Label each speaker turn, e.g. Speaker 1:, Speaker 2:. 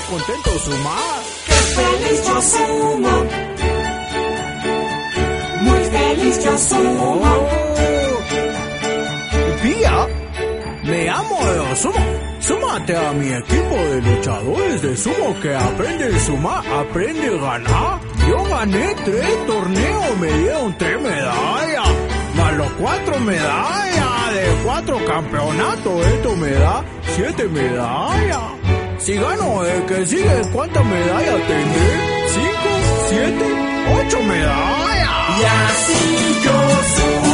Speaker 1: contento sumar.
Speaker 2: ¡Qué feliz yo sumo! Muy feliz yo sumo.
Speaker 1: Tía, me amo de sumo. Súmate a mi equipo de luchadores de sumo que aprende a sumar, aprende a ganar. Yo gané 3 torneos, me dieron 3 medallas, más los 4 medallas de 4 campeonatos. Esto me da 7 medallas. Si gano el que sigue, ¿cuántas medallas tendré? 5, 7, 8 medallas.
Speaker 2: Y así yo sumo.